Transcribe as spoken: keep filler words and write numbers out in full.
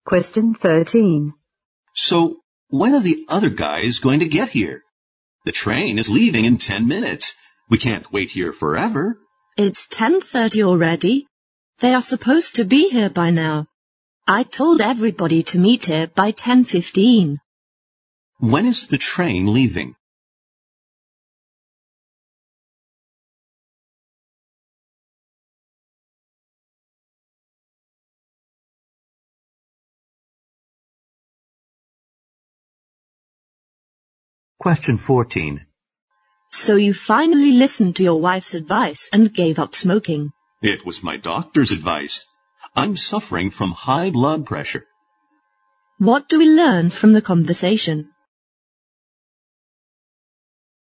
Question thirteen. So, when are the other guys going to get here? The train is leaving in ten minutes. We can't wait here forever. It's ten thirty already. They are supposed to be here by now. I told everybody to meet here by ten fifteen. When is the train leaving? Question fourteen. So you finally listened to your wife's advice and gave up smoking. It was my doctor's advice. I'm suffering from high blood pressure. What do we learn from the conversation?